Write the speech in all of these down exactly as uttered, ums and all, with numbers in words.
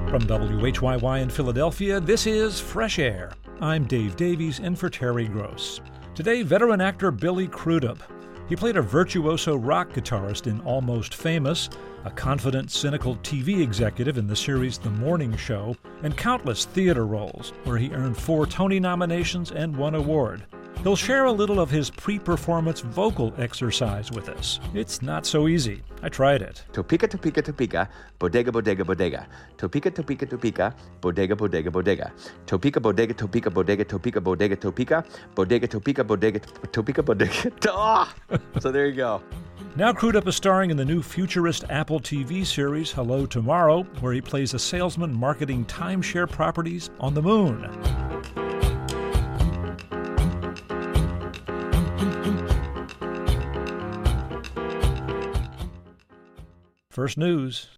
From W H Y Y in Philadelphia, this is Fresh Air. I'm Dave Davies in for Terry Gross. Today, veteran actor Billy Crudup. He played a virtuoso rock guitarist in Almost Famous, a confident, cynical T V executive in the series The Morning Show, and countless theater roles, where he earned four Tony nominations and one award. He'll share a little of his pre-performance vocal exercise with us. It's not so easy. I tried it. Topeka, Topeka, Topeka, bodega, bodega, bodega. Topeka, Topeka, Topeka, bodega, bodega, bodega. Topeka, bodega, Topeka, bodega, Topeka, bodega, Topeka, bodega, Topeka, bodega, Topeka, bodega. Ah! So there you go. Now Crudup is starring in the new futurist Apple T V series Hello Tomorrow, where he plays a salesman marketing timeshare properties on the moon. First News.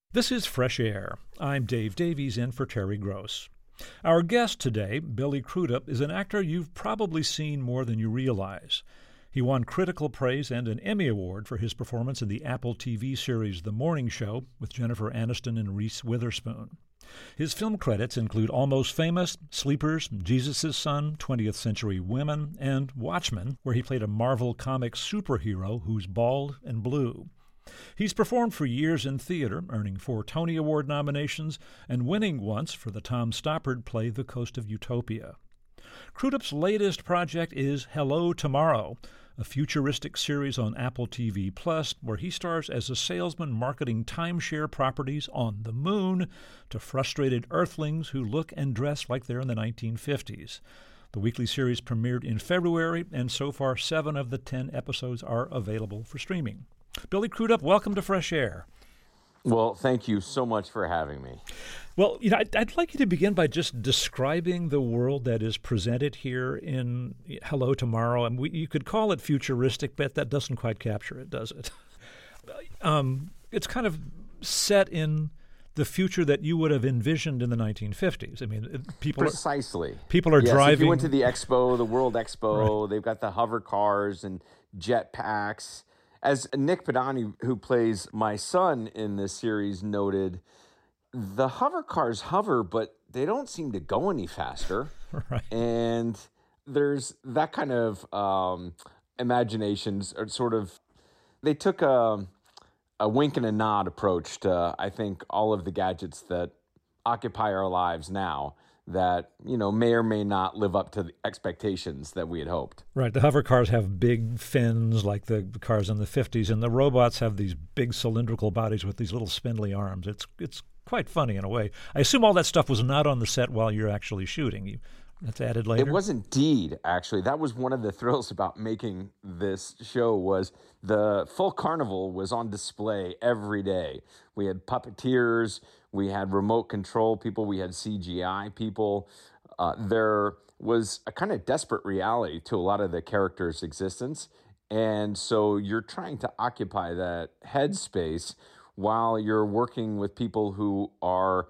This is Fresh Air. I'm Dave Davies in for Terry Gross. Our guest today, Billy Crudup, is an actor you've probably seen more than you realize. He won critical praise and an Emmy Award for his performance in the Apple T V series The Morning Show with Jennifer Aniston and Reese Witherspoon. His film credits include Almost Famous, Sleepers, Jesus' Son, twentieth Century Women, and Watchmen, where he played a Marvel Comics superhero who's bald and blue. He's performed for years in theater, earning four Tony Award nominations and winning once for the Tom Stoppard play The Coast of Utopia. Crudup's latest project is Hello Tomorrow, a futuristic series on Apple T V Plus, where he stars as a salesman marketing timeshare properties on the moon to frustrated Earthlings who look and dress like they're in the nineteen fifties. The weekly series premiered in February, and so far seven of the ten episodes are available for streaming. Billy Crudup, welcome to Fresh Air. Well, thank you so much for having me. Well, you know, I'd, I'd like you to begin by just describing the world that is presented here in Hello Tomorrow. And we, you could call it futuristic, but that doesn't quite capture it, does it? um, it's kind of set in the future that you would have envisioned in the nineteen fifties. I mean, people precisely. Are, people are yes, driving. If you went to the expo, the World Expo, right. They've got the hover cars and jet packs. As Nick Padani, who plays my son in this series, noted, the hover cars hover, but they don't seem to go any faster. Right. And there's that kind of um, imaginations, or sort of, they took a, a wink and a nod approach to, I think, all of the gadgets that occupy our lives now, that, you know, may or may not live up to the expectations that we had hoped. Right. The hover cars have big fins like the cars in the fifties, and the robots have these big cylindrical bodies with these little spindly arms. It's it's quite funny in a way. I assume all that stuff was not on the set while you're actually shooting. You, that's added later? It was indeed, actually. That was one of the thrills about making this show, was the full carnival was on display every day. We had puppeteers, we had remote control people, we had C G I people. Uh, there was a kind of desperate reality to a lot of the characters' existence. And so you're trying to occupy that headspace while you're working with people who are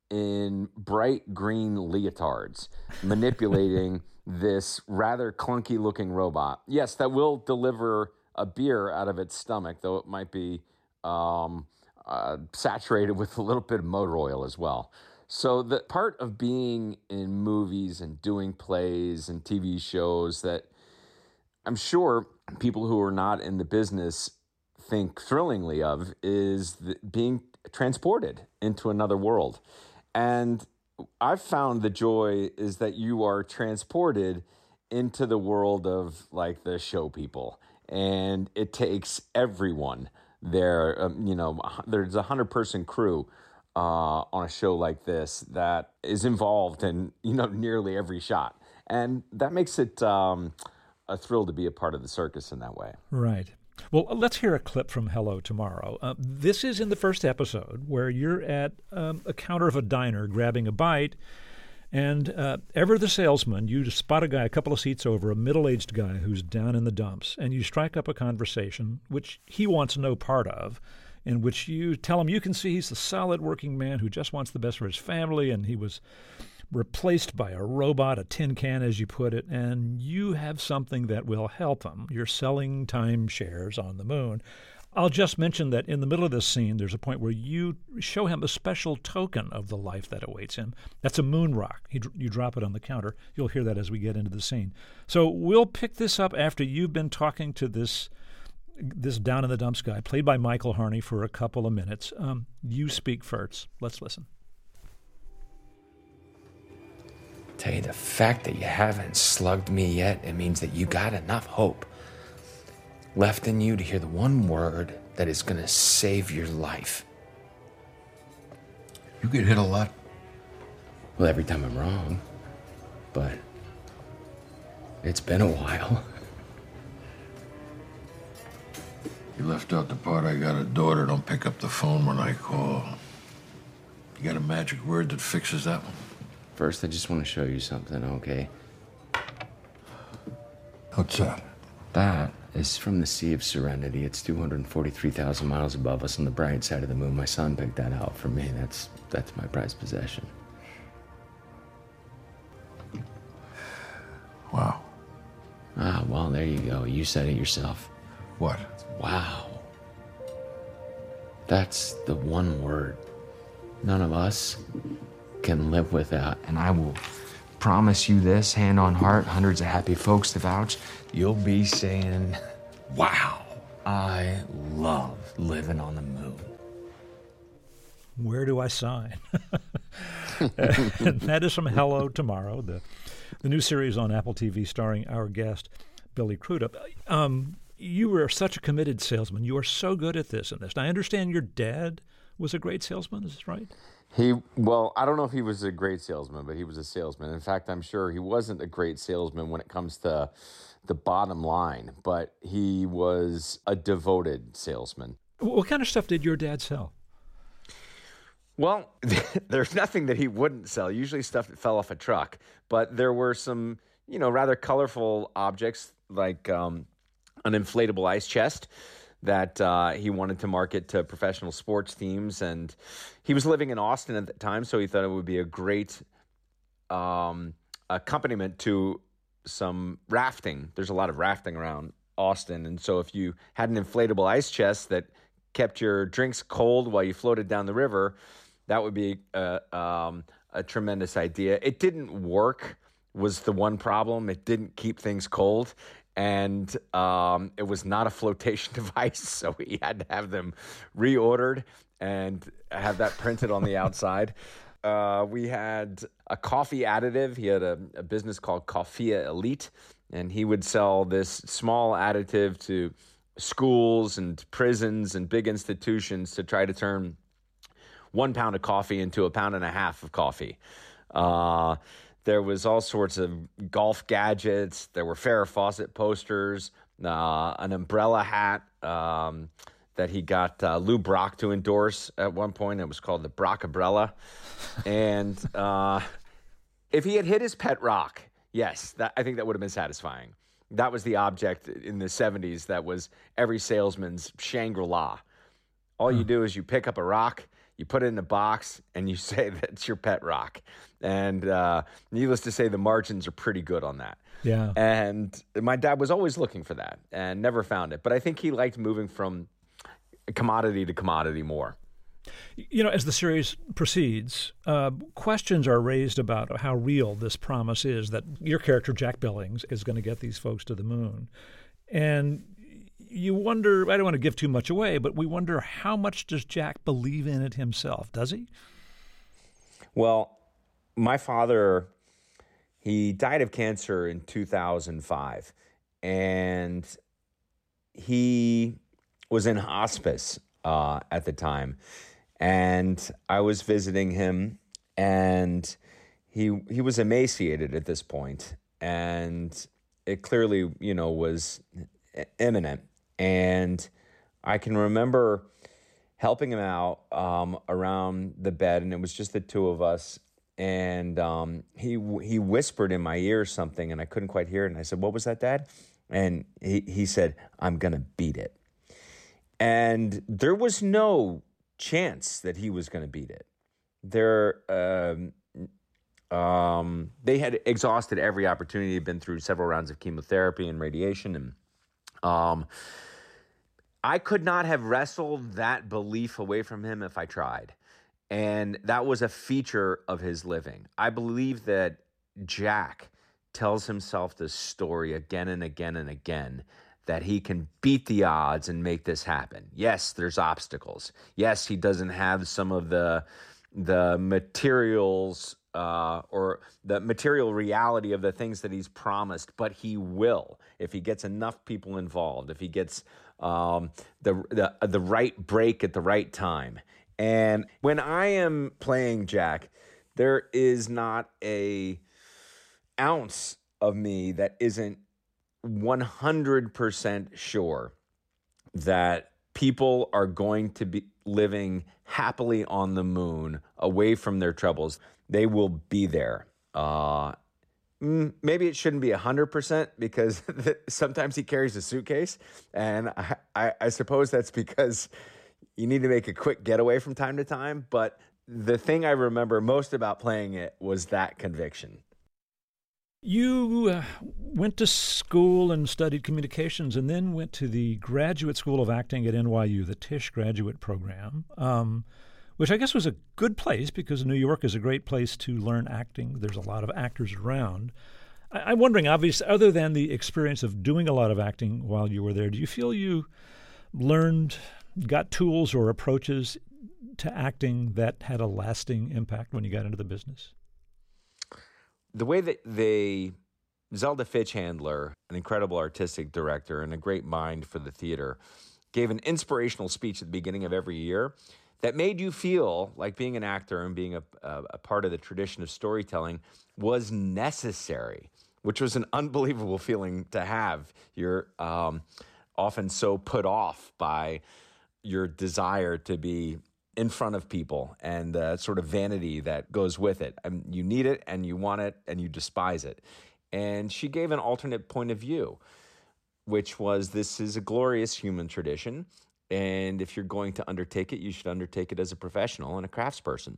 in bright green leotards, manipulating this rather clunky looking robot. Yes, that will deliver a beer out of its stomach, though it might be um, uh, saturated with a little bit of motor oil as well. So the part of being in movies and doing plays and T V shows that I'm sure people who are not in the business think thrillingly of is the, being transported into another world. And I've found the joy is that you are transported into the world of like the show people, and it takes everyone there. Um, you know, there's a hundred person crew uh, on a show like this that is involved in, you know, nearly every shot. And that makes it um, a thrill to be a part of the circus in that way. Right. Well, let's hear a clip from Hello Tomorrow. Uh, this is in the first episode where you're at um, a counter of a diner grabbing a bite, and uh, ever the salesman, you spot a guy a couple of seats over, a middle-aged guy who's down in the dumps, and you strike up a conversation, which he wants no part of, in which you tell him you can see he's a solid working man who just wants the best for his family, and he was replaced by a robot, a tin can, as you put it, and you have something that will help him. You're selling timeshares on the moon. I'll just mention that in the middle of this scene, there's a point where you show him a special token of the life that awaits him. That's a moon rock. He, you drop it on the counter. You'll hear that as we get into the scene. So we'll pick this up after you've been talking to this this down-in-the-dumps guy, played by Michael Harney, for a couple of minutes. Um, you speak first. Let's listen. Tell you, the fact that you haven't slugged me yet, it means that you got enough hope left in you to hear the one word that is going to save your life. You get hit a lot? Well, every time I'm wrong, but it's been a while. You left out the part, I got a daughter, don't pick up the phone when I call. You got a magic word that fixes that one? First, I just want to show you something, okay? What's that? That is from the Sea of Serenity. It's two hundred forty-three thousand miles above us on the bright side of the moon. My son picked that out for me. That's that's my prized possession. Wow. Ah, well, there you go. You said it yourself. What? Wow. That's the one word none of us can live without. And I will promise you this, hand on heart, hundreds of happy folks to vouch, you'll be saying, wow, I love living on the moon. Where do I sign? And that is from Hello Tomorrow, the, the new series on Apple T V starring our guest, Billy Crudup. Um, you were such a committed salesman. You are so good at this and this. And I understand your dad was a great salesman. Is this right? He, well, I don't know if he was a great salesman, but he was a salesman. In fact, I'm sure he wasn't a great salesman when it comes to the bottom line, but he was a devoted salesman. What kind of stuff did your dad sell? Well, there's nothing that he wouldn't sell, usually stuff that fell off a truck, but there were some, you know, rather colorful objects like um, an inflatable ice chest that uh, he wanted to market to professional sports teams. And he was living in Austin at the time, so he thought it would be a great um, accompaniment to some rafting. There's a lot of rafting around Austin. And so if you had an inflatable ice chest that kept your drinks cold while you floated down the river, that would be a, um, a tremendous idea. It didn't work, was the one problem. It didn't keep things cold. And um, it was not a flotation device, so he had to have them reordered and have that printed on the outside. Uh, we had a coffee additive. He had a, a business called Coffea Elite, and he would sell this small additive to schools and prisons and big institutions to try to turn one pound of coffee into a pound and a half of coffee. Uh, There was all sorts of golf gadgets. There were Farrah Fawcett posters, uh, an umbrella hat um, that he got uh, Lou Brock to endorse at one point. It was called the Brock Umbrella. And uh, if he had hit his pet rock, yes, that, I think that would have been satisfying. That was the object in the seventies that was every salesman's Shangri-La. All you do is you pick up a rock, you put it in a box, and you say that's your pet rock. And uh, needless to say, the margins are pretty good on that. Yeah. And my dad was always looking for that and never found it. But I think he liked moving from commodity to commodity more. You know, as the series proceeds, uh, questions are raised about how real this promise is that your character, Jack Billings, is going to get these folks to the moon. And you wonder, I don't want to give too much away, but we wonder, how much does Jack believe in it himself? Does he? Well, my father, he died of cancer in two thousand five, and he was in hospice uh, at the time. And I was visiting him, and he he was emaciated at this point, and it clearly, you know, was imminent. And I can remember helping him out um, around the bed, and it was just the two of us. And um, he he whispered in my ear something, and I couldn't quite hear it. And I said, "What was that, Dad?" And he, he said, "I'm going to beat it." And there was no chance that he was going to beat it. There, um, um, they had exhausted every opportunity. He'd been through several rounds of chemotherapy and radiation, and um, I could not have wrestled that belief away from him if I tried. And that was a feature of his living. I believe that Jack tells himself this story again and again and again, that he can beat the odds and make this happen. Yes, there's obstacles. Yes, he doesn't have some of the the materials uh, or the material reality of the things that he's promised, but he will if he gets enough people involved, if he gets um, the, the the right break at the right time. And when I am playing Jack, there is not a ounce of me that isn't one hundred percent sure that people are going to be living happily on the moon, away from their troubles. They will be there. Uh, Mm, maybe it shouldn't be one hundred percent because sometimes he carries a suitcase. And I, I, I suppose that's because you need to make a quick getaway from time to time. But the thing I remember most about playing it was that conviction. You uh, went to school and studied communications and then went to the Graduate School of Acting at N Y U, the Tisch Graduate Program, um, which I guess was a good place because New York is a great place to learn acting. There's a lot of actors around. I- I'm wondering, obviously, other than the experience of doing a lot of acting while you were there, do you feel you learned, got tools or approaches to acting that had a lasting impact when you got into the business? The way that they, Zelda Fitchhandler, an incredible artistic director and a great mind for the theater, gave an inspirational speech at the beginning of every year that made you feel like being an actor and being a, a, a part of the tradition of storytelling was necessary, which was an unbelievable feeling to have. You're um, often so put off by your desire to be in front of people and the sort of vanity that goes with it. And you need it and you want it and you despise it. And she gave an alternate point of view, which was this is a glorious human tradition. And if you're going to undertake it, you should undertake it as a professional and a craftsperson.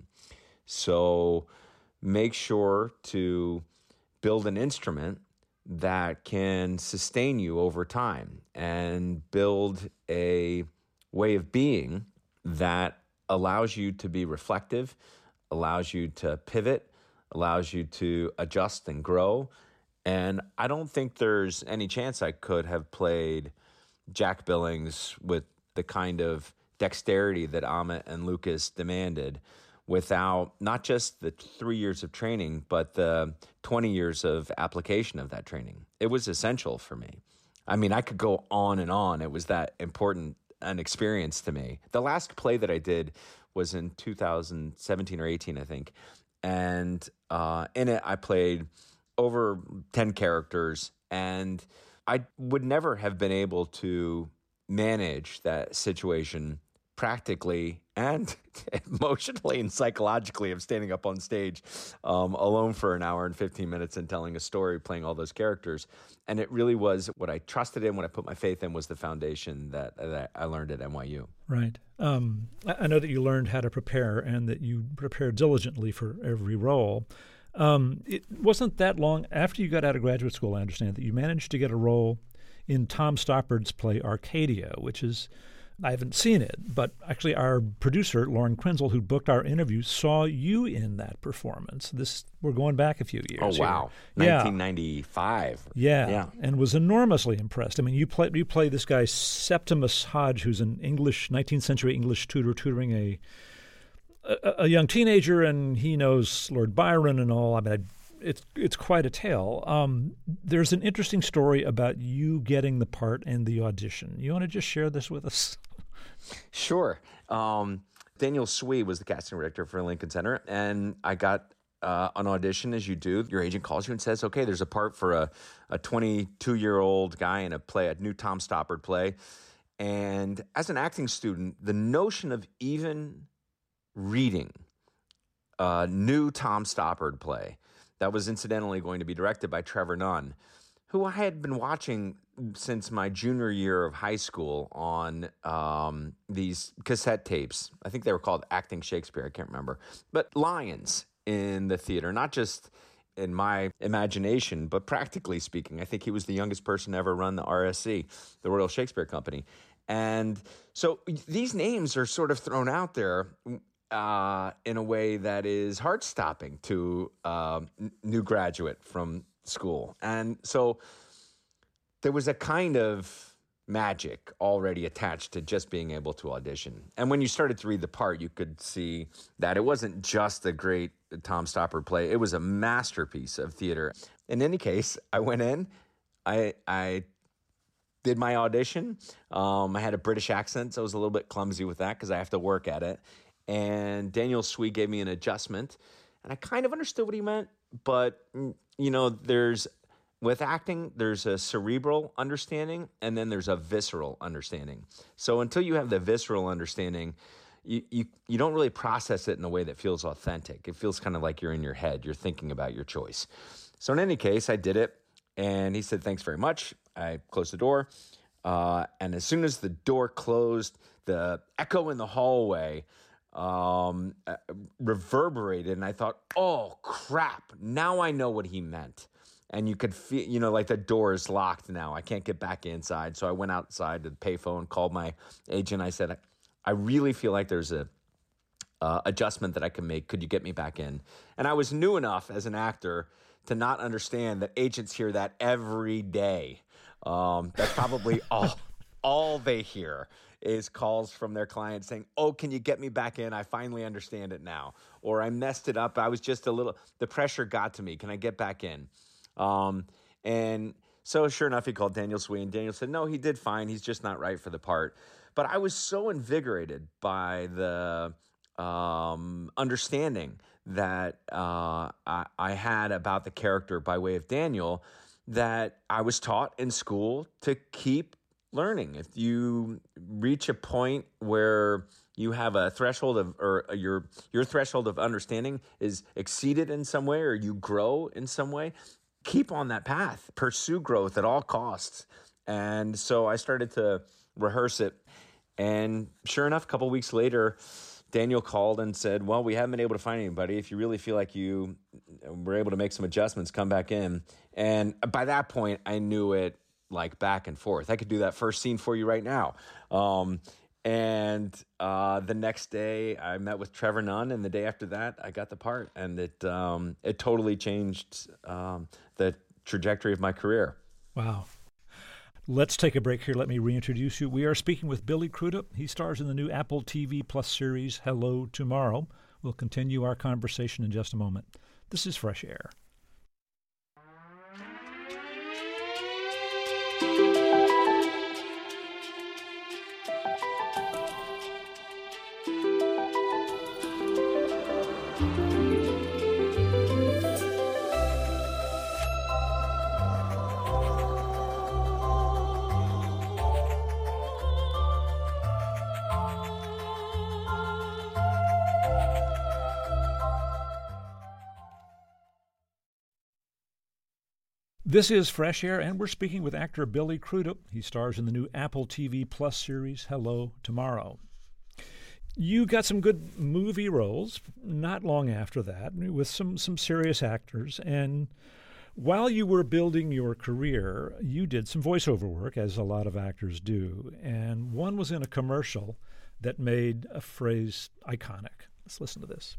So make sure to build an instrument that can sustain you over time and build a way of being that allows you to be reflective, allows you to pivot, allows you to adjust and grow. And I don't think there's any chance I could have played Jack Billings with the kind of dexterity that Amit and Lucas demanded without not just the three years of training, but the twenty years of application of that training. It was essential for me. I mean, I could go on and on. It was that important an experience to me. The last play that I did was in two thousand seventeen or eighteen, I think. And uh, in it, I played over ten characters. And I would never have been able to manage that situation practically and emotionally and psychologically of standing up on stage um, alone for an hour and fifteen minutes and telling a story, playing all those characters. And it really was what I trusted in, what I put my faith in was the foundation that, that I learned at N Y U. Right. Um, I know that you learned how to prepare and that you prepared diligently for every role. Um, it wasn't that long after you got out of graduate school, I understand, that you managed to get a role in Tom Stoppard's play Arcadia, which is, I haven't seen it, but actually our producer, Lauren Krenzel, who booked our interview, saw you in that performance. This We're going back a few years. Oh, wow. Here. nineteen ninety-five. Yeah. yeah. And was enormously impressed. I mean, you play, you play this guy, Septimus Hodge, who's an English, nineteenth century English tutor tutoring a, a, a young teenager, and he knows Lord Byron and all. I mean, I, it's it's quite a tale. Um, there's an interesting story about you getting the part and the audition. You want to just share this with us? Sure. Um, Daniel Swee was the casting director for Lincoln Center, and I got uh, an audition, as you do. Your agent calls you and says, okay, there's a part for a, a twenty-two-year-old guy in a play, a new Tom Stoppard play. And as an acting student, the notion of even reading a new Tom Stoppard play that was incidentally going to be directed by Trevor Nunn, who I had been watching since my junior year of high school on um, these cassette tapes. I think they were called Acting Shakespeare. I can't remember. But lions in the theater, not just in my imagination, but practically speaking. I think he was the youngest person to ever run the R S C, the Royal Shakespeare Company. And so these names are sort of thrown out there uh, in a way that is heart-stopping to a uh, new graduate from school. And so there was a kind of magic already attached to just being able to audition. And when you started to read the part, you could see that it wasn't just a great Tom Stoppard play. It was a masterpiece of theater. In any case, I went in, I I did my audition. Um, I had a British accent, so I was a little bit clumsy with that because I have to work at it. And Daniel Swee gave me an adjustment, and I kind of understood what he meant. But, you know, there's, with acting, there's a cerebral understanding, and then there's a visceral understanding. So until you have the visceral understanding, you, you, you don't really process it in a way that feels authentic. It feels kind of like you're in your head. You're thinking about your choice. So in any case, I did it. And he said, thanks very much. I closed the door. Uh, and as soon as the door closed, the echo in the hallway um, uh, reverberated. And I thought, oh, crap. Now I know what he meant. And you could feel, you know, like the door is locked now. I can't get back inside. So I went outside to the payphone, called my agent. I said, I really feel like there's a uh, adjustment that I can make. Could you get me back in? And I was new enough as an actor to not understand that agents hear that every day. Um, that's probably all, all they hear is calls from their clients saying, oh, can you get me back in? I finally understand it now. Or I messed it up. I was just a little, the pressure got to me. Can I get back in? Um, and so sure enough, he called Daniel Swee, and Daniel said, no, he did fine. He's just not right for the part. But I was so invigorated by the um, understanding that uh, I, I had about the character by way of Daniel that I was taught in school to keep learning. If you reach a point where you have a threshold of, or your your threshold of understanding is exceeded in some way, or you grow in some way, keep on that path. Pursue growth at all costs. And so I started to rehearse it. And sure enough, a couple of weeks later, Daniel called and said, well, we haven't been able to find anybody. If you really feel like you were able to make some adjustments, come back in. And by that point, I knew it like back and forth. I could do that first scene for you right now. Um, and uh, the next day, I met with Trevor Nunn, and the day after that, I got the part. And it um, it totally changed um, the trajectory of my career. Wow. Let's take a break here. Let me reintroduce you. We are speaking with Billy Crudup. He stars in the new Apple T V Plus series, Hello Tomorrow. We'll continue our conversation in just a moment. This is Fresh Air. This is Fresh Air, and we're speaking with actor Billy Crudup. He stars in the new Apple T V Plus series, Hello Tomorrow. You got some good movie roles not long after that with some, some serious actors. And while you were building your career, you did some voiceover work, as a lot of actors do. And one was in a commercial that made a phrase iconic. Let's listen to this.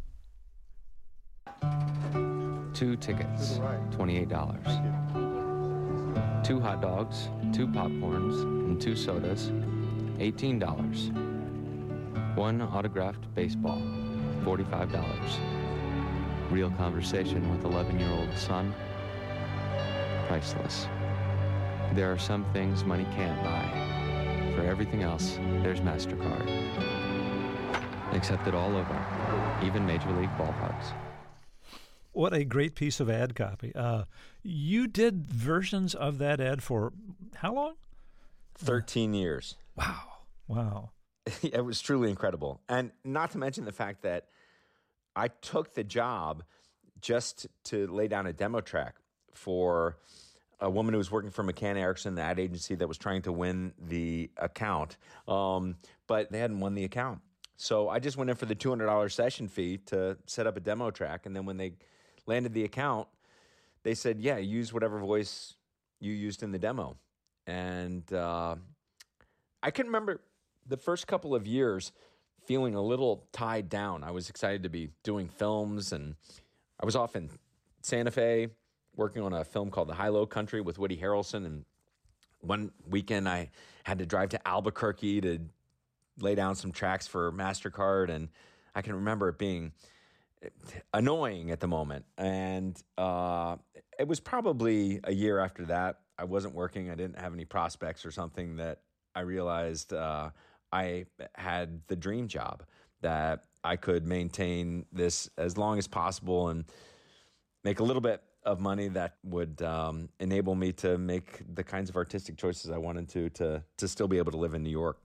Two tickets, twenty-eight dollars. Two hot dogs, two popcorns, and two sodas, eighteen dollars. One autographed baseball, forty-five dollars. Real conversation with eleven-year-old son, priceless. There are some things money can't buy. For everything else, there's MasterCard. Accepted all over, even Major League ballparks. What a great piece of ad copy. Uh, you did versions of that ad for how long? thirteen years. Wow. Wow. It was truly incredible. And not to mention the fact that I took the job just to lay down a demo track for a woman who was working for McCann Erickson, the ad agency that was trying to win the account. Um, but they hadn't won the account. So I just went in for the two hundred dollars session fee to set up a demo track. And then when they landed the account, they said, yeah, use whatever voice you used in the demo. And uh, I can remember the first couple of years feeling a little tied down. I was excited to be doing films, and I was off in Santa Fe working on a film called The High-Low Country with Woody Harrelson. And one weekend I had to drive to Albuquerque to lay down some tracks for MasterCard, and I can remember it being annoying at the moment. And uh, it was probably a year after that. I wasn't working. I didn't have any prospects or something that I realized uh, I had the dream job, that I could maintain this as long as possible and make a little bit of money that would um, enable me to make the kinds of artistic choices I wanted to, to, to still be able to live in New York.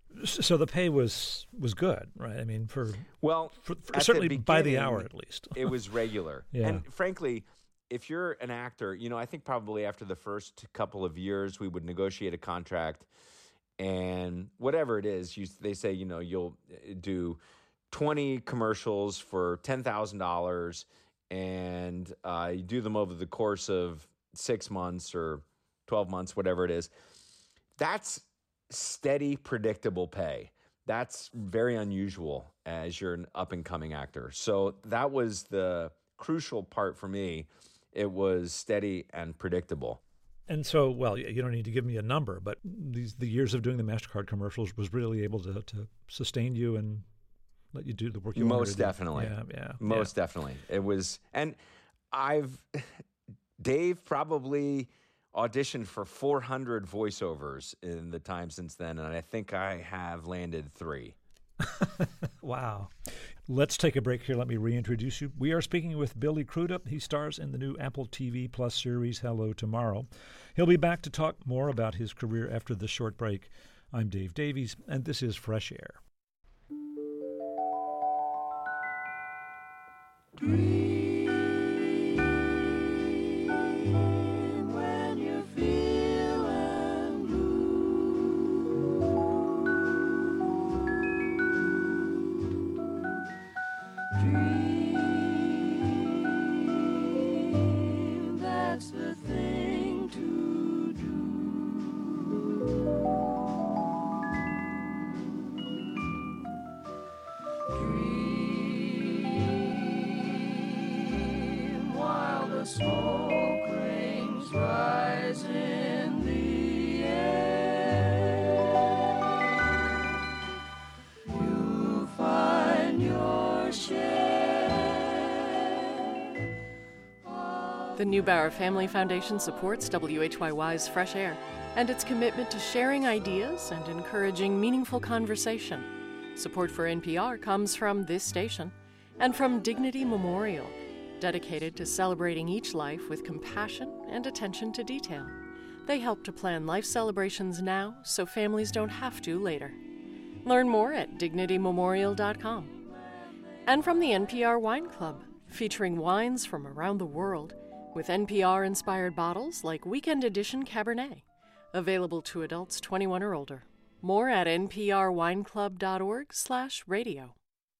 So the pay was was good, right? I mean, for well, for, for at certainly the by the beginning, hour at least. It was regular. Yeah. And frankly, if you're an actor, you know, I think probably after the first couple of years, we would negotiate a contract, and whatever it is, you they say, you know, you'll do twenty commercials for ten thousand dollars, and uh, you do them over the course of six months or twelve months, whatever it is. That's steady, predictable pay. That's very unusual as you're an up-and-coming actor. So that was the crucial part for me. It was steady and predictable. And so, well, you don't need to give me a number, but these the years of doing the MasterCard commercials was really able to, to sustain you and let you do the work you wanted to do. Most definitely. Yeah, yeah. Most yeah. definitely. It was, and I've, Dave probably auditioned for four hundred voiceovers in the time since then, and I think I have landed three. Wow. Let's take a break here. Let me reintroduce you. We are speaking with Billy Crudup. He stars in the new Apple T V Plus series Hello Tomorrow. He'll be back to talk more about his career after this short break. I'm Dave Davies, and this is Fresh Air. Dream when you're feeling blue. Dream, that's the thing to do. Dream while the smoke rings rise in the air. You'll find your share. The Neubauer Family Foundation supports W H Y Y's Fresh Air and its commitment to sharing ideas and encouraging meaningful conversation. Support for N P R comes from this station and from Dignity Memorial, dedicated to celebrating each life with compassion and attention to detail. They help to plan life celebrations now so families don't have to later. Learn more at dignity memorial dot com. And from the N P R Wine Club, featuring wines from around the world with N P R-inspired bottles like Weekend Edition Cabernet, available to adults twenty-one or older. More at n p r wine club dot org slash radio.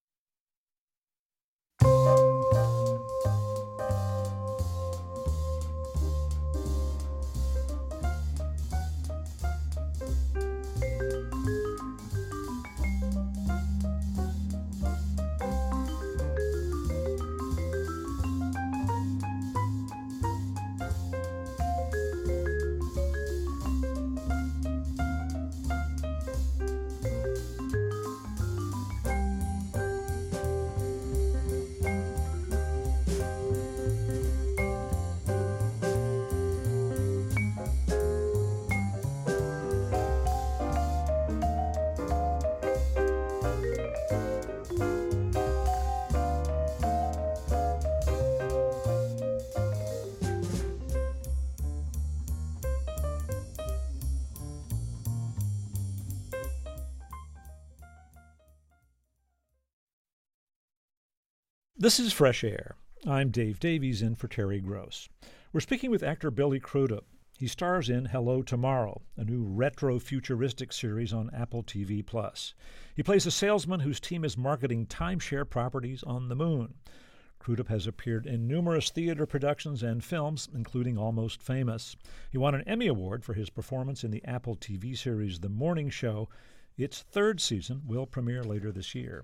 This is Fresh Air. I'm Dave Davies, in for Terry Gross. We're speaking with actor Billy Crudup. He stars in Hello Tomorrow, a new retro-futuristic series on Apple T V Plus. He plays a salesman whose team is marketing timeshare properties on the moon. Crudup has appeared in numerous theater productions and films, including Almost Famous. He won an Emmy Award for his performance in the Apple T V series The Morning Show. Its third season will premiere later this year.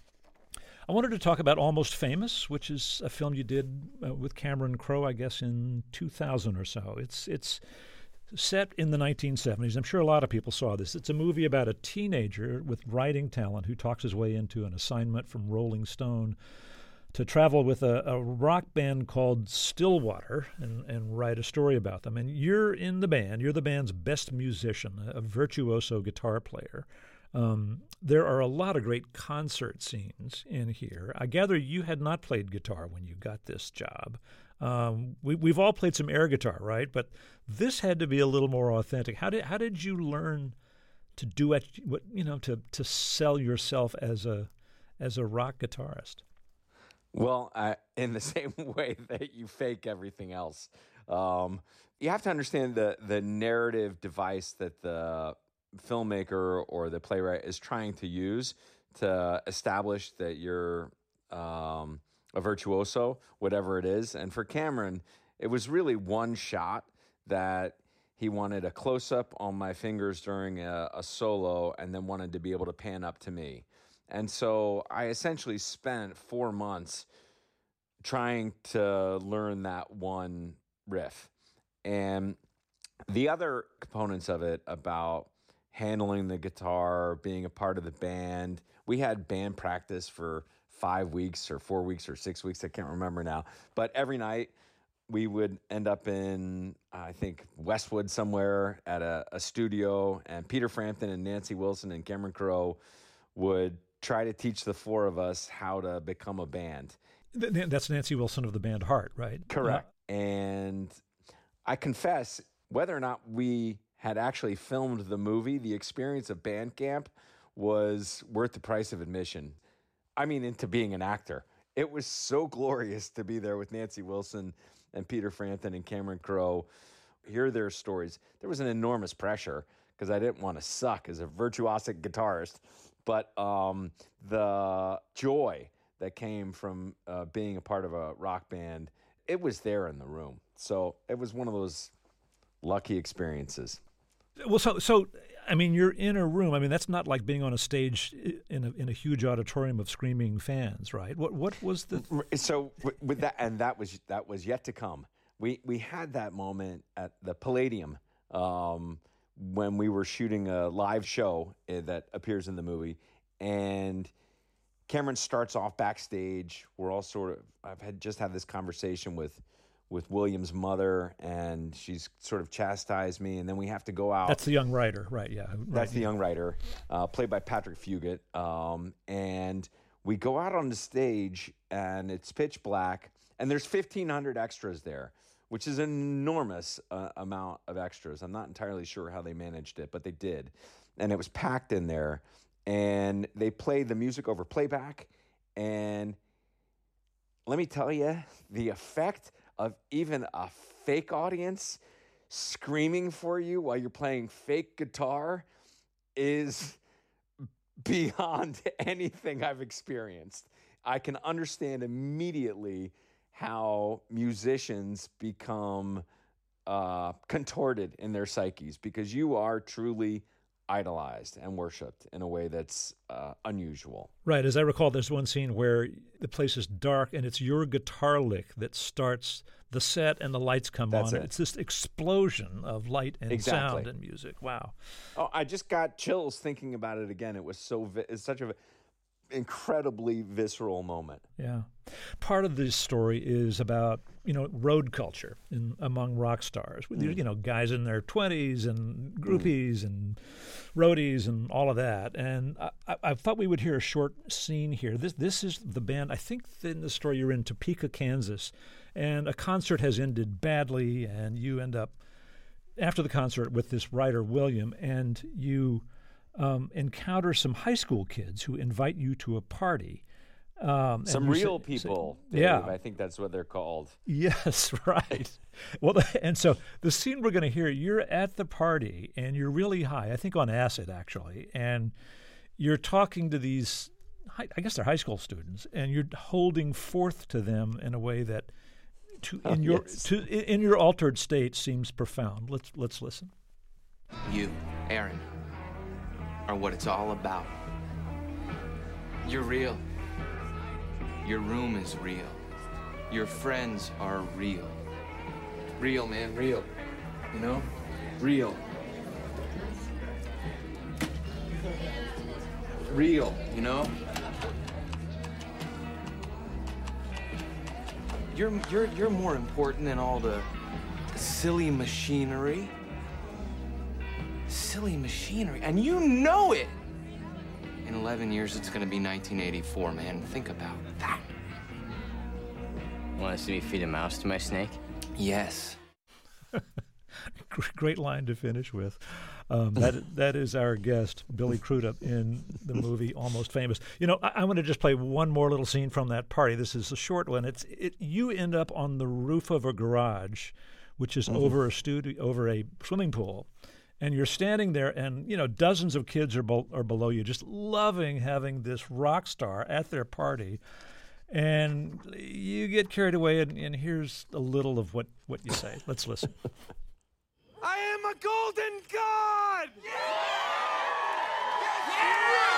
I wanted to talk about Almost Famous, which is a film you did uh, with Cameron Crowe, I guess, in two thousand or so. It's it's set in the nineteen seventies. I'm sure a lot of people saw this. It's a movie about a teenager with writing talent who talks his way into an assignment from Rolling Stone to travel with a, a rock band called Stillwater and, and write a story about them. And you're in the band. You're the band's best musician, a virtuoso guitar player. Um, there are a lot of great concert scenes in here. I gather you had not played guitar when you got this job. Um, we, we've all played some air guitar, right? But this had to be a little more authentic. How did how did you learn to duet, what you know, to to sell yourself as a as a rock guitarist? Well, I, in the same way that you fake everything else, um, you have to understand the the narrative device that the filmmaker or the playwright is trying to use to establish that you're um, a virtuoso, whatever it is. And for Cameron, it was really one shot that he wanted a close-up on my fingers during a, a solo and then wanted to be able to pan up to me. And so I essentially spent four months trying to learn that one riff. And the other components of it about handling the guitar, being a part of the band. We had band practice for five weeks or four weeks or six weeks. I can't remember now. But every night we would end up in, I think, Westwood somewhere at a, a studio. And Peter Frampton and Nancy Wilson and Cameron Crowe would try to teach the four of us how to become a band. That's Nancy Wilson of the band Heart, right? Correct. Yeah. And I confess, whether or not we had actually filmed the movie, the experience of band camp was worth the price of admission. I mean, into being an actor. It was so glorious to be there with Nancy Wilson and Peter Frampton and Cameron Crowe, hear their stories. There was an enormous pressure because I didn't want to suck as a virtuosic guitarist, but um, the joy that came from uh, being a part of a rock band, it was there in the room. So it was one of those lucky experiences. Well, so, so I mean, you're in a room. I mean, that's not like being on a stage in a in a huge auditorium of screaming fans, right? What what was the? So with that, and that was that was yet to come. We we had that moment at the Palladium um, when we were shooting a live show that appears in the movie, and Cameron starts off backstage. We're all sort of. I've had just had this conversation with. with William's mother, and she's sort of chastised me, and then we have to go out. That's the young writer, right, yeah. Right. That's the young writer, uh, played by Patrick Fugit. Um, and we go out on the stage, and it's pitch black, and there's fifteen hundred extras there, which is an enormous uh, amount of extras. I'm not entirely sure how they managed it, but they did. And it was packed in there, and they played the music over playback, and let me tell you, the effect of even a fake audience screaming for you while you're playing fake guitar is beyond anything I've experienced. I can understand immediately how musicians become uh, contorted in their psyches because you are truly idolized and worshipped in a way that's uh, unusual. Right. As I recall, there's one scene where the place is dark and it's your guitar lick that starts the set and the lights come that's on. It. It's this explosion of light and exactly. sound and music. Wow. Oh, I just got chills thinking about it again. It was so vi- it's such a incredibly visceral moment. Yeah. Part of this story is about, you know, road culture in among rock stars. With, mm. you know, guys in their twenties and groupies mm. and roadies and all of that. And I, I thought we would hear a short scene here. This this is the band, I think in the story you're in Topeka, Kansas, and a concert has ended badly, and you end up after the concert with this writer, William, and you Um, encounter some high school kids who invite you to a party. Um, some real say, people, say, Dave, yeah. I think that's what they're called. Yes, right. Well, and so the scene we're going to hear, you're at the party and you're really high, I think on acid actually, and you're talking to these, I guess they're high school students, and you're holding forth to them in a way that to, in, oh, your, yes. to, in your altered state seems profound. Let's Let's listen. You, Aaron, are what it's all about. You're real. Your room is real. Your friends are real. Real, man, real. You know? Real. Real, you know? You're you're you're more important than all the silly machinery. Silly machinery, and you know it. In eleven years, it's going to be nineteen eighty-four, man. Think about that. Want to see me feed a mouse to my snake? Yes. Great line to finish with. Um, that that is our guest, Billy Crudup, in the movie Almost Famous. You know, I, I want to just play one more little scene from that party. This is a short one. It's it. You end up on the roof of a garage, which is mm-hmm. over a studio, over a swimming pool, and you're standing there, and you know dozens of kids are be- are below you, just loving having this rock star at their party. And you get carried away, and, and here's a little of what, what you say. Let's listen. I am a golden god! Yeah! Yeah!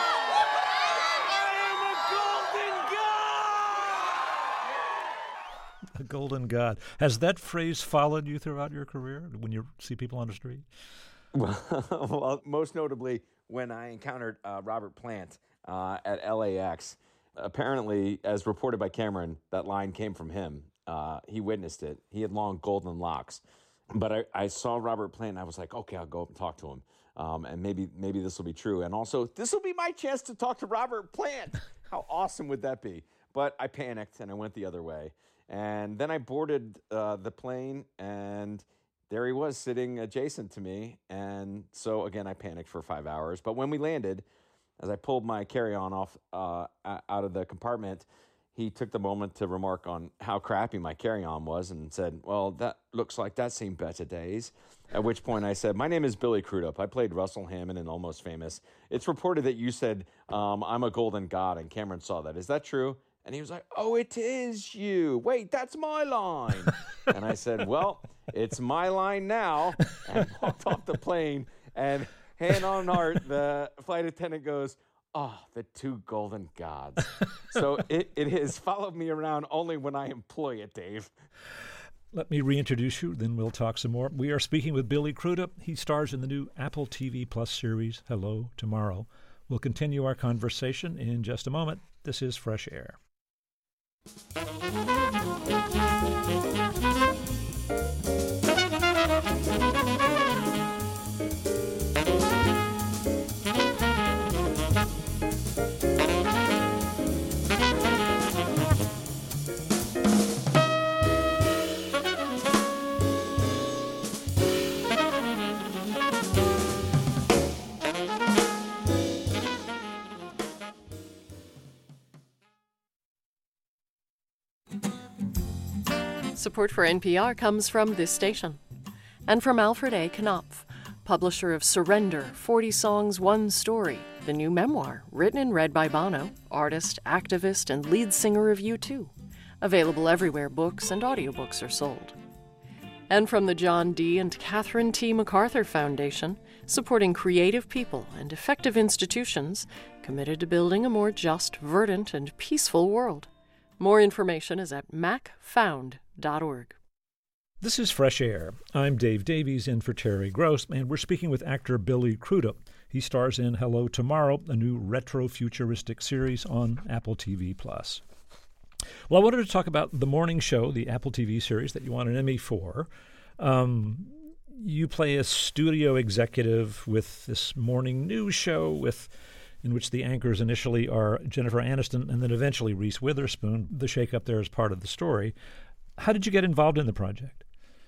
I am a golden god! A golden god. Has that phrase followed you throughout your career when you see people on the street? Well, well most notably when I encountered uh, Robert Plant uh, at L A X. Apparently, as reported by Cameron, that line came from him. Uh, he witnessed it. He had long golden locks. But I, I saw Robert Plant, and I was like, okay, I'll go up and talk to him. Um, and maybe maybe this will be true. And also, this will be my chance to talk to Robert Plant. How awesome would that be? But I panicked, and I went the other way. And then I boarded uh, the plane, and there he was sitting adjacent to me. And so, again, I panicked for five hours. But when we landed, as I pulled my carry-on off uh, out of the compartment, he took the moment to remark on how crappy my carry-on was and said, well, that looks like that's seen better days. At which point I said, my name is Billy Crudup. I played Russell Hammond in Almost Famous. It's reported that you said, um, I'm a golden god, and Cameron saw that. Is that true? And he was like, oh, it is you. Wait, that's my line. And I said, well, it's my line now. And walked off the plane, and hand on heart, the flight attendant goes, oh, the two golden gods. So it, it has followed me around only when I employ it, Dave. Let me reintroduce you, then we'll talk some more. We are speaking with Billy Crudup. He stars in the new Apple T V Plus series, Hello Tomorrow. We'll continue our conversation in just a moment. This is Fresh Air. Support for N P R comes from this station and from Alfred A. Knopf, publisher of Surrender, forty Songs, One Story, the new memoir written and read by Bono, artist, activist, and lead singer of U two, available everywhere books and audiobooks are sold. And from the John D. and Catherine T. MacArthur Foundation, supporting creative people and effective institutions committed to building a more just, verdant, and peaceful world. More information is at mac found dot org. This is Fresh Air. I'm Dave Davies in for Terry Gross, and we're speaking with actor Billy Crudup. He stars in Hello Tomorrow, a new retro-futuristic series on Apple T V Plus. Well, I wanted to talk about The Morning Show, the Apple T V series that you won an Emmy for. Um, you play a studio executive with this morning news show with in which the anchors initially are Jennifer Aniston and then eventually Reese Witherspoon. The shakeup there is part of the story. How did you get involved in the project?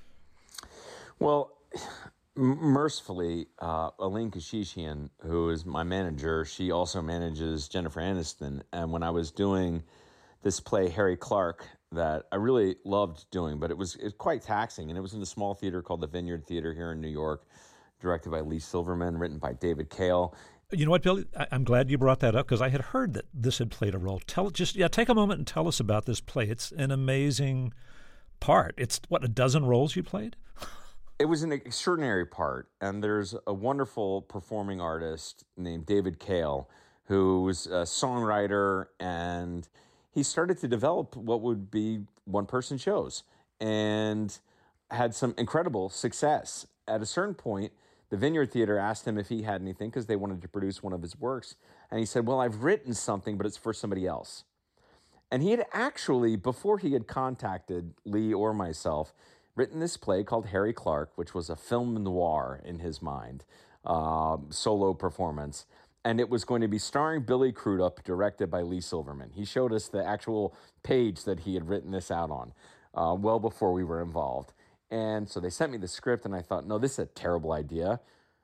Well, m- mercifully, uh, Elaine Kashishian, who is my manager, she also manages Jennifer Aniston. And when I was doing this play, Harry Clark, that I really loved doing, but it was, it was quite taxing. And it was in a small theater called the Vineyard Theater here in New York, directed by Lee Silverman, written by David Kale. You know what, Billy? I- I'm glad you brought that up because I had heard that this had played a role. Tell just yeah, take a moment and tell us about this play. It's an amazing part. It's what, a dozen roles you played? It was an extraordinary part, and there's a wonderful performing artist named David Kale, who's a songwriter, and he started to develop what would be one-person shows, and had some incredible success. At a certain point, the Vineyard Theater asked him if he had anything because they wanted to produce one of his works. And he said, well, I've written something, but it's for somebody else. And he had actually, before he had contacted Lee or myself, written this play called Harry Clark, which was a film noir in his mind, uh, solo performance. And it was going to be starring Billy Crudup, directed by Lee Silverman. He showed us the actual page that he had written this out on uh, well before we were involved. And so they sent me the script, and I thought, no, this is a terrible idea.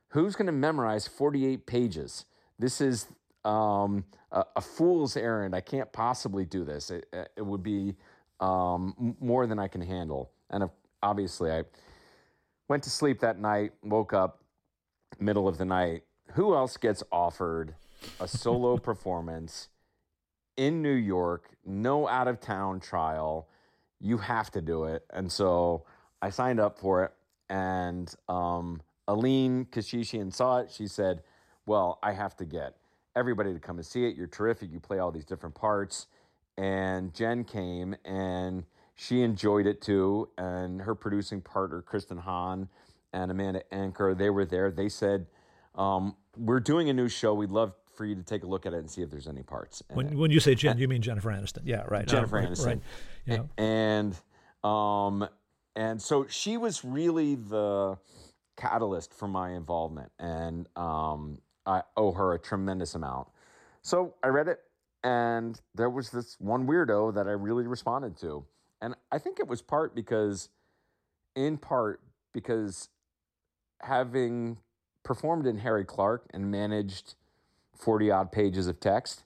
Who's going to memorize forty-eight pages? This is um, a, a fool's errand. I can't possibly do this. It, it would be um, more than I can handle. And obviously, I went to sleep that night, woke up middle of the night. Who else gets offered a solo performance in New York? No out-of-town trial. You have to do it. And so I signed up for it. And um, Aline Kashishian saw it. She said, well, I have to get everybody to come and see it. You're terrific. You play all these different parts. And Jen came, and she enjoyed it too. And her producing partner, Kristen Hahn, and Amanda Anker, they were there. They said, um, we're doing a new show. We'd love for you to take a look at it and see if there's any parts. When, when you say Jen, you mean Jennifer Aniston. Yeah, right. Jennifer um, Aniston. Right. Yeah. And, um, and so she was really the catalyst for my involvement. And um, I owe her a tremendous amount. So I read it, and there was this one weirdo that I really responded to. And I think it was part because, in part, because having performed in Harry Clark and managed forty-odd pages of text,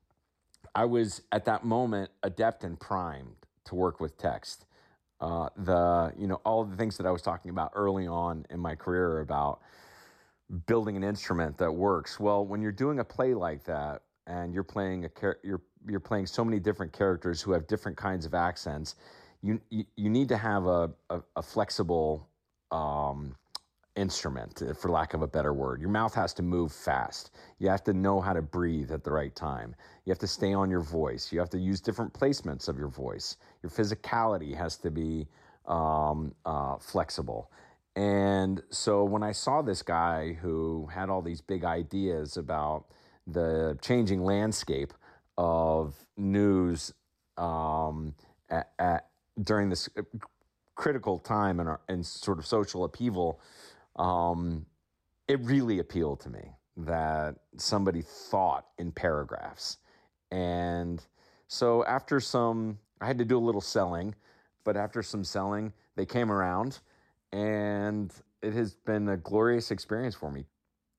I was, at that moment, adept and primed to work with text. Uh, the, you know, all the things that I was talking about early on in my career about building an instrument that works. Well, when you're doing a play like that, and you're playing a char- you're you're playing so many different characters who have different kinds of accents, you you, you need to have a a, a flexible um, instrument, for lack of a better word. Your mouth has to move fast. You have to know how to breathe at the right time. You have to stay on your voice. You have to use different placements of your voice. Your physicality has to be um, uh, flexible. And so when I saw this guy who had all these big ideas about the changing landscape of news um, at, at, during this critical time in, our, in sort of social upheaval, um, it really appealed to me that somebody thought in paragraphs. And so after some, I had to do a little selling, but after some selling, they came around, and it has been a glorious experience for me.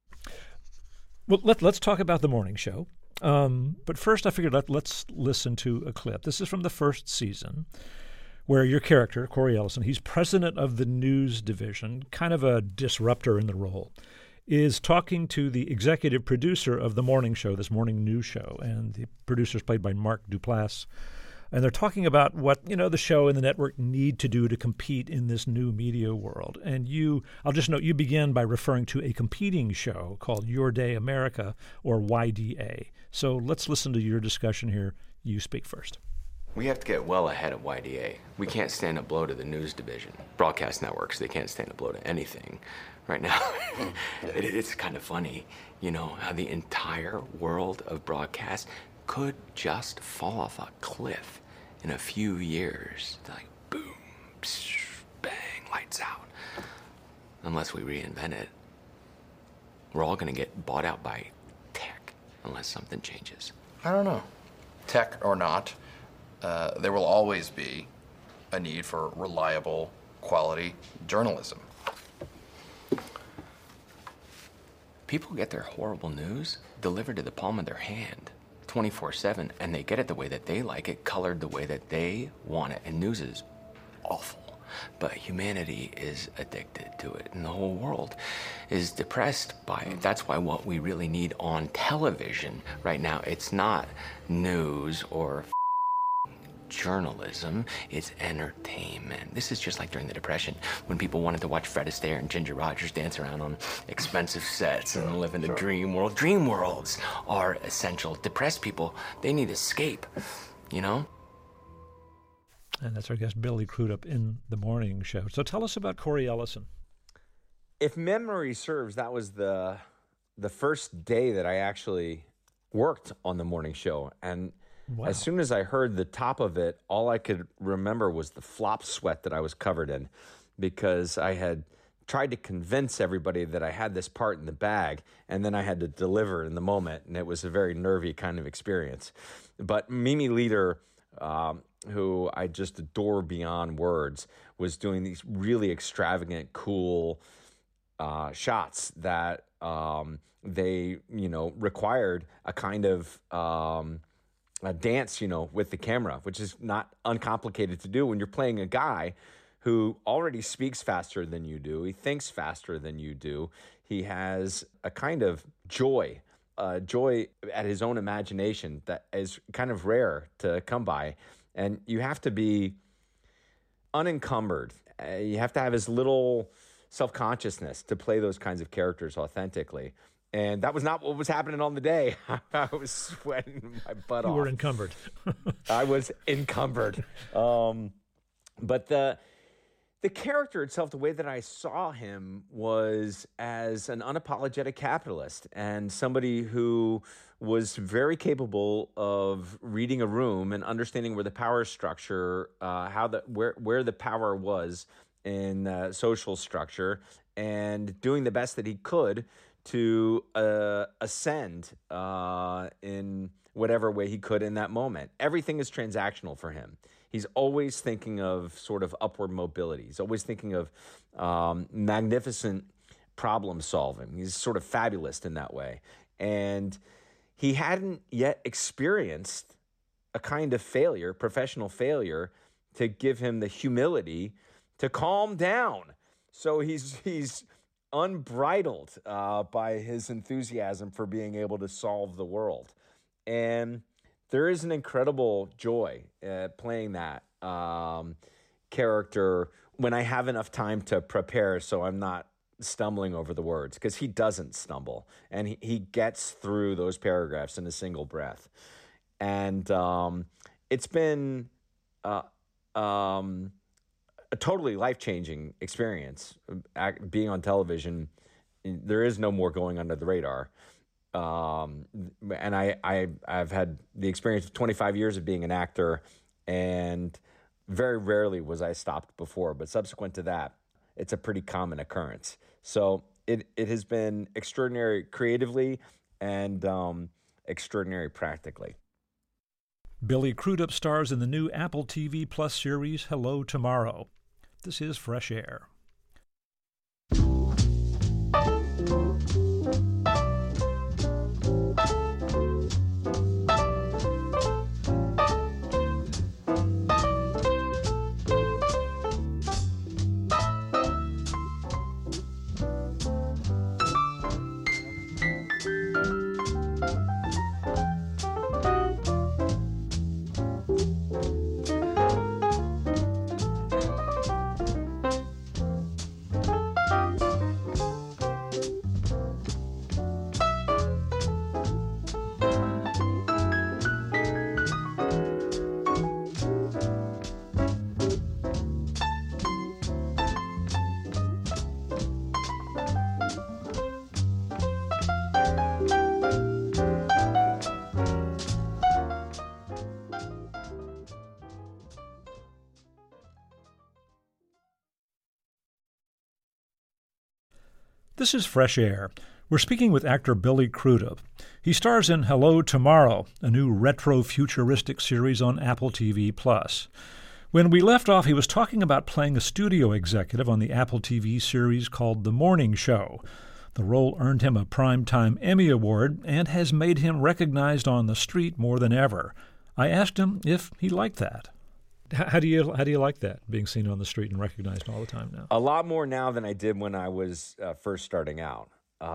Well, let, let's talk about the morning show. Um, but first, I figured let, let's listen to a clip. This is from the first season, where your character, Corey Ellison, he's president of the news division, kind of a disruptor in the role, is talking to the executive producer of the morning show, this morning news show. And the producer is played by Mark Duplass. And they're talking about what, you know, the show and the network need to do to compete in this new media world. And you, I'll just note, you begin by referring to a competing show called Your Day America, or Y D A. So let's listen to your discussion here. You speak first. We have to get well ahead of Y D A. We can't stand a blow to the news division. Broadcast networks, they can't stand a blow to anything. Right now, it, it's kind of funny, you know, how the entire world of broadcast could just fall off a cliff in a few years. Like, boom, psh, bang, lights out. Unless we reinvent it. We're all gonna get bought out by tech unless something changes. I don't know. Tech or not, uh, there will always be a need for reliable, quality journalism. People get their horrible news delivered to the palm of their hand twenty-four seven, and they get it the way that they like it, colored the way that they want it. And news is awful, but humanity is addicted to it, and the whole world is depressed by it. That's why what we really need on television right now, it's not news or journalism, it's entertainment. This is just like during the Depression, when people wanted to watch Fred Astaire and Ginger Rogers dance around on expensive sets and live in a dream world. Dream worlds are essential. Depressed people, they need escape, you know? And that's our guest, Billy Crudup, in the morning show. So tell us about Corey Ellison. If memory serves, that was the the first day that I actually worked on the morning show. And wow. As soon as I heard the top of it, all I could remember was the flop sweat that I was covered in, because I had tried to convince everybody that I had this part in the bag, and then I had to deliver in the moment, and it was a very nervy kind of experience. But Mimi Leader, um, who I just adore beyond words, was doing these really extravagant, cool uh, shots that um, they, you know, required a kind of um, a dance, you know, with the camera, which is not uncomplicated to do when you're playing a guy who already speaks faster than you do. He thinks faster than you do. He has a kind of joy, uh, joy at his own imagination that is kind of rare to come by. And you have to be unencumbered. Uh, you have to have as little self-consciousness to play those kinds of characters authentically. And that was not what was happening on the day. I was sweating my butt you off. You were encumbered. I was encumbered. Um, but the the character itself, the way that I saw him was as an unapologetic capitalist and somebody who was very capable of reading a room and understanding where the power structure, uh, how the where where the power was in uh, social structure, and doing the best that he could to uh, ascend uh, in whatever way he could in that moment. Everything is transactional for him. He's always thinking of sort of upward mobility. He's always thinking of um, magnificent problem solving. He's sort of fabulous in that way. And he hadn't yet experienced a kind of failure, professional failure, to give him the humility to calm down. So he's he's unbridled uh, by his enthusiasm for being able to solve the world. And there is an incredible joy uh, playing that um, character when I have enough time to prepare so I'm not stumbling over the words, because he doesn't stumble, and he, he gets through those paragraphs in a single breath. And um, it's been uh, um, a totally life-changing experience. Act, being on television, there is no more going under the radar. Um, and I, I, I've had the experience of twenty-five years of being an actor, and very rarely was I stopped before, but subsequent to that, it's a pretty common occurrence. So it, it has been extraordinary creatively and um, extraordinary practically. Billy Crudup stars in the new Apple T V Plus series, Hello Tomorrow. This is Fresh Air. This is Fresh Air. We're speaking with actor Billy Crudup. He stars in Hello Tomorrow, a new retro-futuristic series on Apple T V Plus. When we left off, he was talking about playing a studio executive on the Apple T V series called The Morning Show. The role earned him a Primetime Emmy Award and has made him recognized on the street more than ever. I asked him if he liked that. How do you how do you like that, being seen on the street and recognized all the time now? A lot more now than I did when I was uh, first starting out.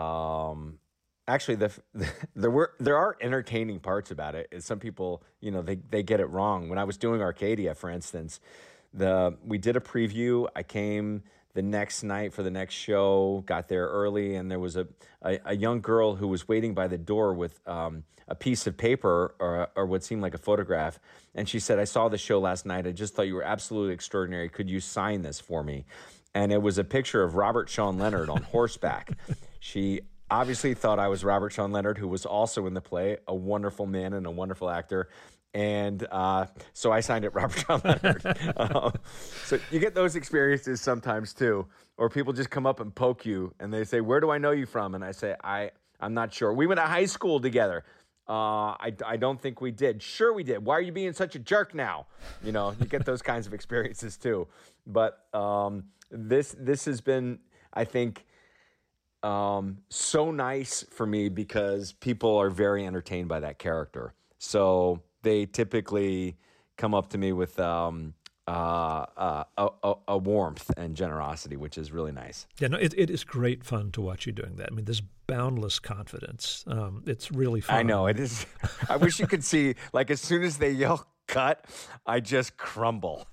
Um, actually, the, the there were there are entertaining parts about it. Some people, you know, they they get it wrong. When I was doing Arcadia, for instance, the we did a preview. I came the next night for the next show, got there early, and there was a, a, a young girl who was waiting by the door with um, a piece of paper or, or what seemed like a photograph. And she said, I saw the show last night. I just thought you were absolutely extraordinary. Could you sign this for me? And it was a picture of Robert Sean Leonard on horseback. She obviously thought I was Robert Sean Leonard, who was also in the play, a wonderful man and a wonderful actor. And uh, so I signed it Robert Sean Leonard. um, so you get those experiences sometimes too, or people just come up and poke you and they say, where do I know you from? And I say, I, I'm not sure. We went to high school together. Uh, I, I don't think we did. Sure we did. Why are you being such a jerk now? You know, you get those kinds of experiences too. But um, this this has been, I think, um, so nice for me because people are very entertained by that character. So they typically come up to me with um, uh, uh, a, a, a warmth and generosity, which is really nice. Yeah, no, it, it is great fun to watch you doing that. I mean, this boundless confidence. Um, it's really fun. I know it is. I wish you could see, like, as soon as they yell cut, I just crumble.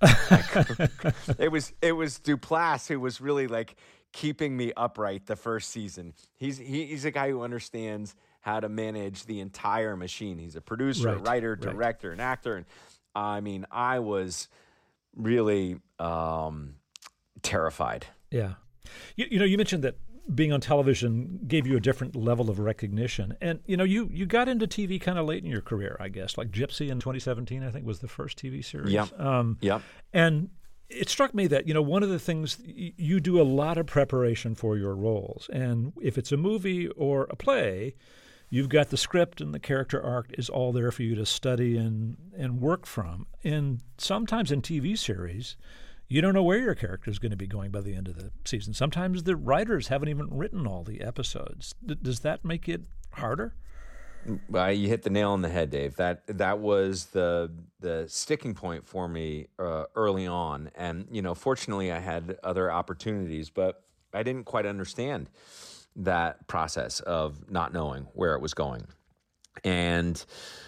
it was it was Duplass who was really like keeping me upright the first season. He's he, he's a guy who understands how to manage the entire machine. He's a producer, Right, a writer, right. director, an actor, and I mean, I was really um, terrified. Yeah. You, you know, you mentioned that being on television gave you a different level of recognition. And, you know, you, you got into T V kind of late in your career, I guess. Like Gypsy in twenty seventeen, I think, was the first T V series. Yep. Um, Yep. And it struck me that, you know, one of the things, y- you do a lot of preparation for your roles. And if it's a movie or a play, you've got the script and the character arc is all there for you to study and, and work from. And sometimes in T V series, you don't know where your character is going to be going by the end of the season. Sometimes the writers haven't even written all the episodes. D- does that make it harder? Uh, you hit the nail on the head, Dave. That that was the the sticking point for me uh, early on, and you know, fortunately, I had other opportunities, but I didn't quite understand that process of not knowing where it was going, and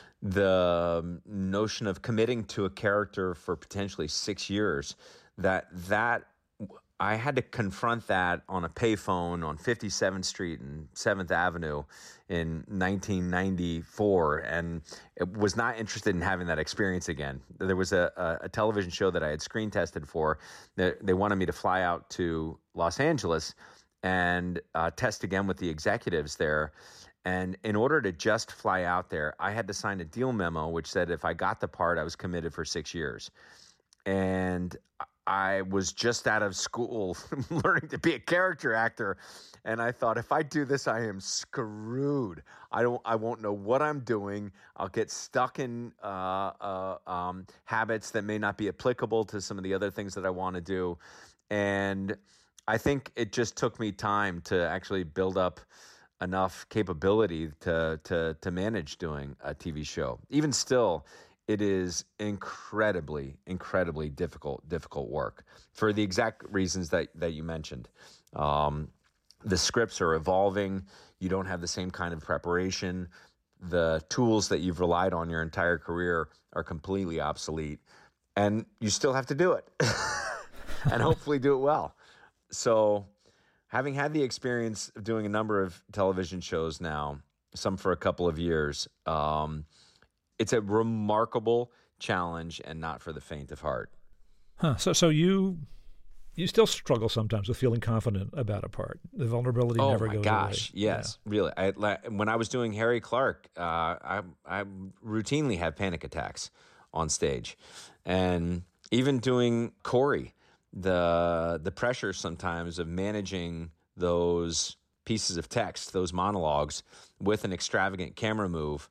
the notion of committing to a character for potentially six years. That that I had to confront that on a payphone on fifty-seventh Street and seventh Avenue in nineteen ninety-four, and it was not interested in having that experience again. There was a, a, a television show that I had screen tested for. They, they wanted me to fly out to Los Angeles and uh, test again with the executives there. And in order to just fly out there, I had to sign a deal memo which said if I got the part, I was committed for six years. And I was just out of school learning to be a character actor, and I thought, if I do this, I am screwed. I don't. I won't know what I'm doing. I'll get stuck in uh, uh, um, habits that may not be applicable to some of the other things that I want to do. And I think it just took me time to actually build up enough capability to to to manage doing a T V show. Even still, it is incredibly, incredibly difficult, difficult work for the exact reasons that, that you mentioned. Um, the scripts are evolving. You don't have the same kind of preparation. The tools that you've relied on your entire career are completely obsolete. And you still have to do it and hopefully do it well. So having had the experience of doing a number of television shows now, some for a couple of years, um, it's a remarkable challenge and not for the faint of heart. Huh. So, so you you still struggle sometimes with feeling confident about a part. The vulnerability oh never my goes gosh, away. yes, yeah. Really. I, like, when I was doing Harry Clark, uh, I I routinely have panic attacks on stage, and even doing Corey, the the pressure sometimes of managing those pieces of text, those monologues, with an extravagant camera move.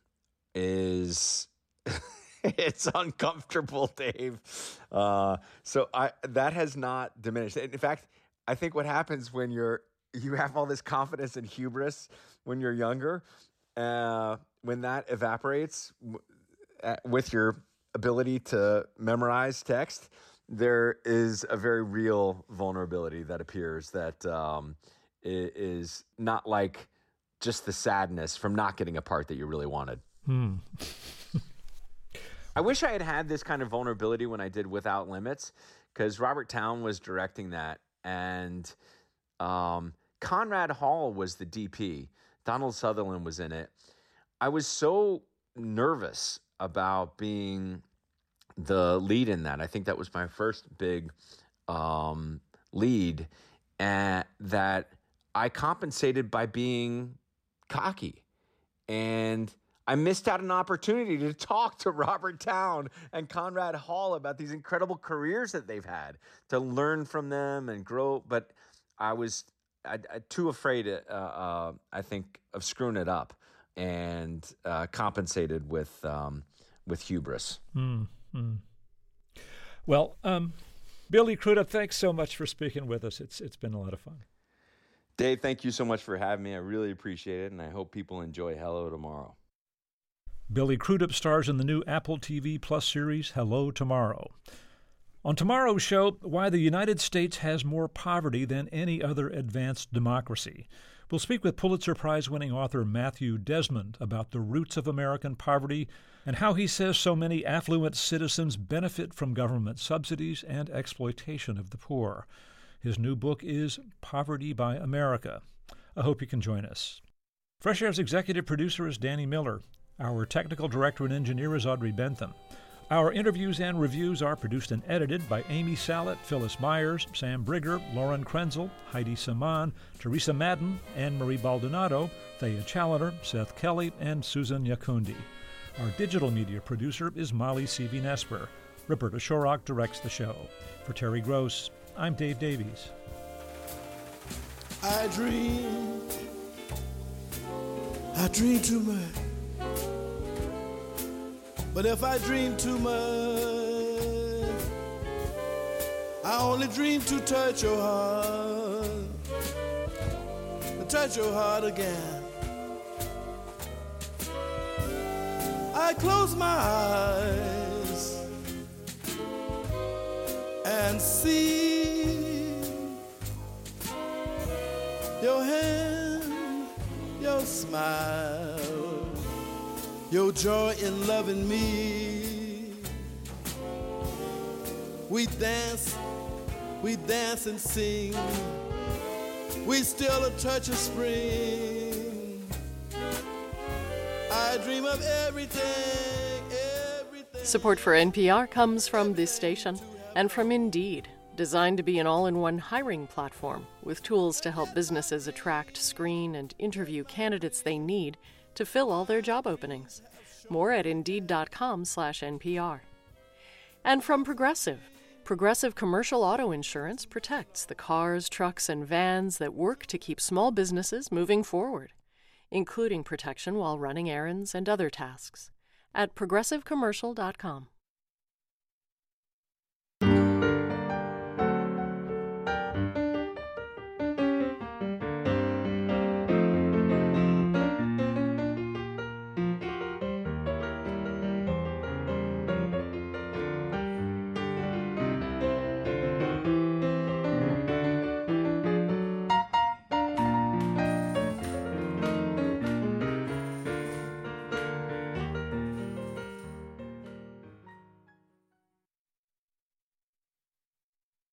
Is it's uncomfortable, Dave. Uh, so I that has not diminished. In fact, I think what happens when you're you have all this confidence and hubris when you're younger, uh, when that evaporates w- uh, with your ability to memorize text, there is a very real vulnerability that appears that um, is not like just the sadness from not getting a part that you really wanted. Hmm. I wish I had had this kind of vulnerability when I did Without Limits, because Robert Towne was directing that, and um, Conrad Hall was the D P. Donald Sutherland was in it. I was so nervous about being the lead in that. I think that was my first big um, lead, and that I compensated by being cocky, and I missed out an opportunity to talk to Robert Towne and Conrad Hall about these incredible careers that they've had, to learn from them and grow. But I was I, I, too afraid, uh, uh, I think, of screwing it up, and uh, compensated with um, with hubris. Mm-hmm. Well, um, Billy Crudup, thanks so much for speaking with us. It's it's been a lot of fun. Dave, thank you so much for having me. I really appreciate it, and I hope people enjoy Hello Tomorrow. Billy Crudup stars in the new Apple T V Plus series Hello Tomorrow. On tomorrow's show, why the United States has more poverty than any other advanced democracy. We'll speak with Pulitzer Prize-winning author Matthew Desmond about the roots of American poverty and how he says so many affluent citizens benefit from government subsidies and exploitation of the poor. His new book is Poverty by America. I hope you can join us. Fresh Air's executive producer is Danny Miller. Our technical director and engineer is Audrey Bentham. Our interviews and reviews are produced and edited by Amy Sallet, Phyllis Myers, Sam Brigger, Lauren Krenzel, Heidi Saman, Teresa Madden, Anne-Marie Baldonado, Thea Challoner, Seth Kelly, and Susan Yakundi. Our digital media producer is Molly Seavy-Nesper. Roberta Shorrock directs the show. For Terry Gross, I'm Dave Davies. I dream, I dream too much. But if I dream too much, I only dream to touch your heart, to touch your heart again. I close my eyes and see your hand, your smile, your joy in loving me. We dance, we dance and sing. We still a touch of spring. I dream of everything, everything. Support for N P R comes from this station and from Indeed, designed to be an all-in-one hiring platform with tools to help businesses attract, screen, and interview candidates they need to fill all their job openings. More at Indeed.com slash NPR. And from Progressive. Progressive Commercial Auto Insurance protects the cars, trucks, and vans that work to keep small businesses moving forward, including protection while running errands and other tasks. At Progressive Commercial dot com.